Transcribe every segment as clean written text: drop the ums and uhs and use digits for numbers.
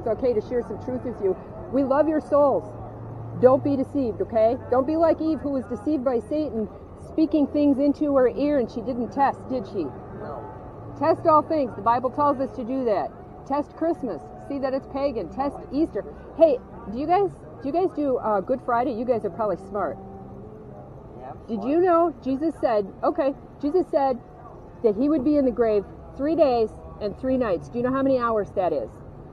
it's okay to share some truth with you. We love your souls. Don't be deceived, okay? Don't be like Eve, who was deceived by Satan, speaking things into her ear, and she didn't test, did she? No. Test all things. The Bible tells us to do that. Test Christmas. See that it's pagan. Test Easter. Hey, do you guys do Good Friday? You guys are probably smart. Yeah, Did you know Jesus said that he would be in the grave 3 days and 3 nights. Do you know how many hours that is?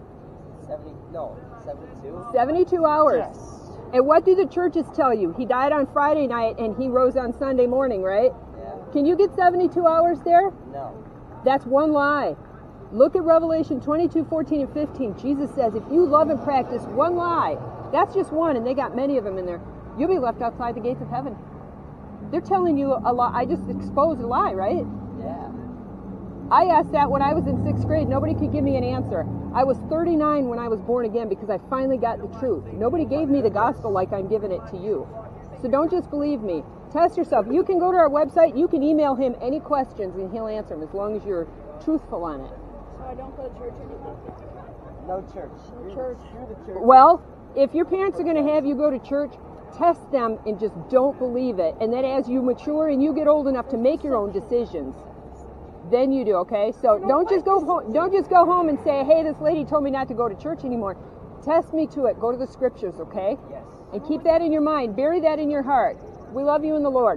72? 72 hours. Yes. And what do the churches tell you? He died on Friday night and he rose on Sunday morning, right? Yeah. Can you get 72 hours there? No. That's one lie. Look at Revelation 22, 14, and 15. Jesus says, if you love and practice one lie, that's just one, and they got many of them in there, you'll be left outside the gates of heaven. They're telling you a lie. I just exposed a lie, right? Yeah. I asked that when I was in 6th grade. Nobody could give me an answer. I was 39 when I was born again because I finally got the truth. Nobody gave me the gospel like I'm giving it to you. So don't just believe me. Test yourself. You can go to our website. You can email him any questions and he'll answer them as long as you're truthful on it. So I don't go to church anymore. No church. Church. You're the church. Well, if your parents are going to have you go to church, test them and just don't believe it. And then as you mature and you get old enough to make your own decisions, then you do, okay? So don't just go home and say, hey, this lady told me not to go to church anymore. Test me to it. Go to the scriptures, okay? Yes. And keep that in your mind. Bury that in your heart. We love you in the Lord.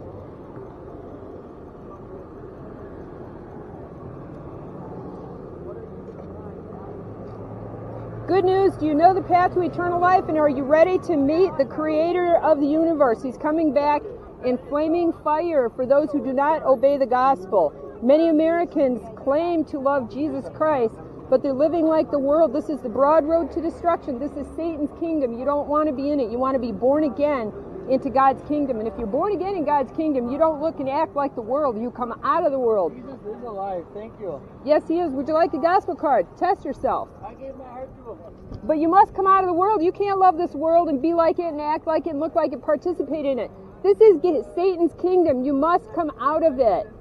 Good news, do you know the path to eternal life, and are you ready to meet the creator of the universe? He's coming back in flaming fire for those who do not obey the gospel. Many Americans claim to love Jesus Christ, but they're living like the world. This is the broad road to destruction. This is Satan's kingdom. You don't want to be in it. You want to be born again into God's kingdom. And if you're born again in God's kingdom, you don't look and act like the world. You come out of the world. Jesus is alive. Thank you. Yes, he is. Would you like the gospel card? Test yourself. I gave my heart to him. But you must come out of the world. You can't love this world and be like it and act like it and look like it, participate in it. This is Satan's kingdom. You must come out of it.